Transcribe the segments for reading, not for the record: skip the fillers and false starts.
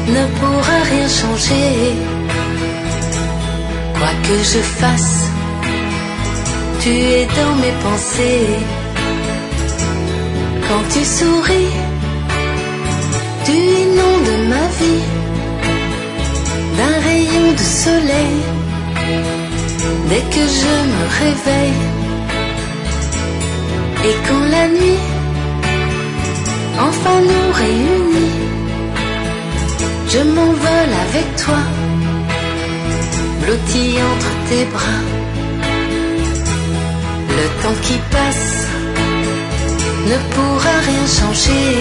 ne pourra rien changer. Quoi que je fasse, tu es dans mes pensées. Quand tu souris, tu inondes ma vie d'un rayon de soleil. Dès que je me réveille, et quand la nuit enfin nous réunit, je m'envole avec toi, blotti entre tes bras. Le temps qui passe ne pourra rien changer,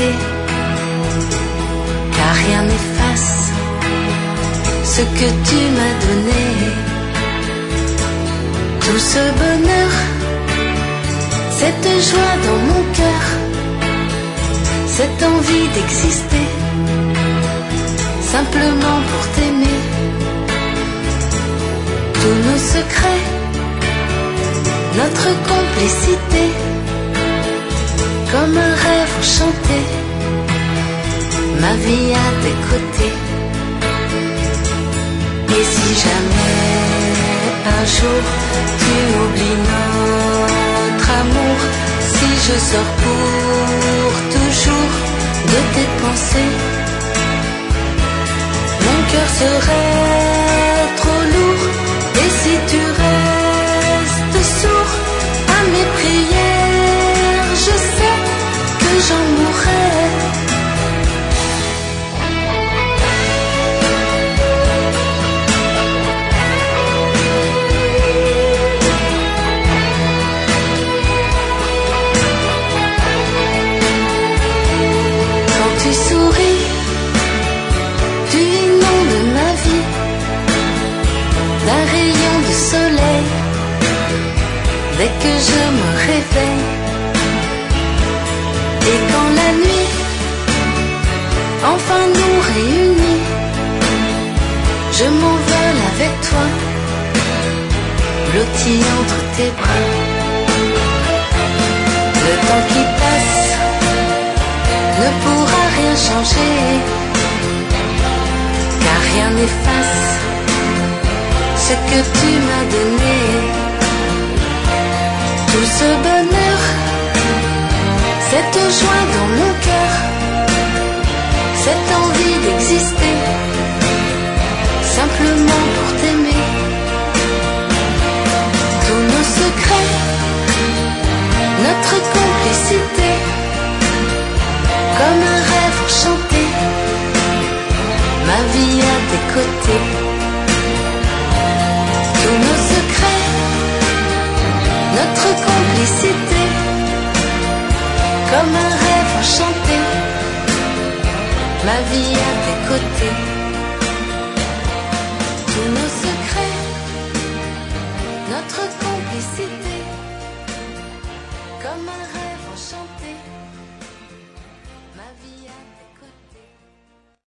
car rien n'efface ce que tu m'as donné. Tout ce bonheur, cette joie dans mon cœur, cette envie d'exister, simplement pour t'aimer. Tous nos secrets, notre complicité, comme un rêve enchanté, ma vie à tes côtés. Et si jamais un jour tu oublies notre amour, si je sors pour toujours de tes pensées, mon cœur serait trop lourd. Et si tu restes sourd à mes prières, je sais que j'en mourrai. Dès que je me réveille, et quand la nuit enfin nous réunit, je m'envole avec toi, blotti entre tes bras. Le temps qui passe ne pourra rien changer, car rien n'efface ce que tu m'as donné. Tout ce bonheur, cette joie dans mon cœur, cette envie d'exister, simplement pour t'aimer. Tous nos secrets, notre complicité, comme un rêve enchanté, ma vie à tes côtés. Tous nos secrets, notre complicité, comme un rêve enchanté, ma vie à tes côtés. Tous nos secrets, notre complicité.